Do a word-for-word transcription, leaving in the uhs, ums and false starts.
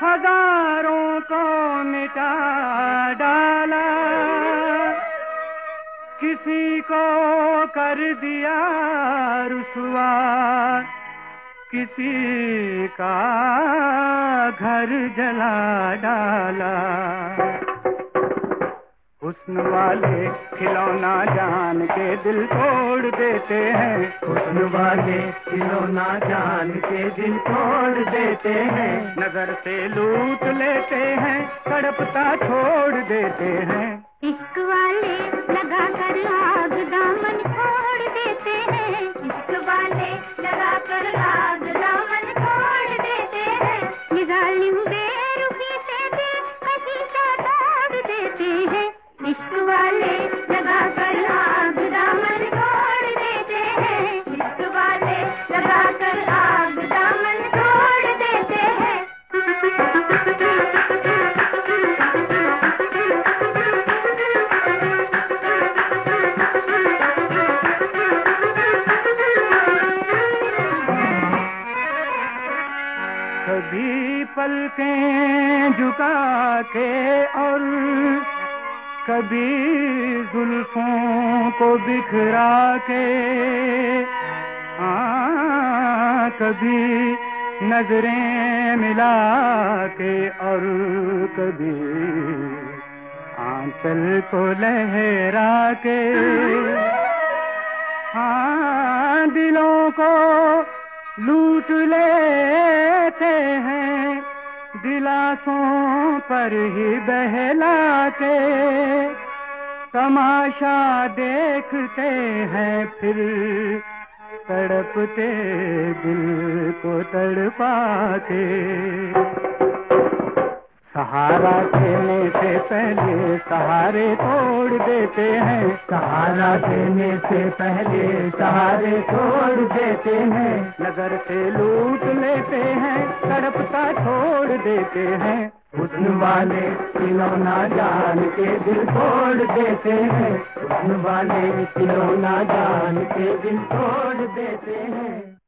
हजारों को मिटा डाला, किसी को कर दिया रुसवा, किसी का घर जला डाला। हुस्न वाले खिलौना जान के दिल तोड़ देते हैं, हुस्न वाले खिलौना जान के दिल तोड़ देते हैं। नजर से लूट लेते हैं, तड़पता छोड़ देते हैं। इश्क वाले लगा कर आग दामन छोड़ देते हैं, इश्क वाले लगा कर आग दामन छोड़ देते हैं। ये जालिम बेरुखी से बेकशीशा तोड़ देते हैं, इश्क वाले लगा कर आग दामन छोड़ देते हैं, इश्क वाले लगा कर आग दामन छोड़ देते हैं। कभी पलकें झुका के और कभी जुल्फों को बिखरा के, हाँ कभी नजरें मिला के और कभी आंचल को लहरा के, हाँ दिलों को लूट लेते हैं, दिलासों पर ही बहला के। तमाशा देखते हैं फिर तड़पते दिल को तड़पा के। सहारा देने से पहले सहारे तोड़ देते हैं, सहारा देने से पहले सहारे तोड़ देते हैं। नजर से लूट लेते हैं, तड़पता छोड़ देते हैं। हुस्न वाले खिलौना जान के दिल तोड़ देते हैं, हुस्न वाले खिलौना जान के दिल तोड़ देते हैं।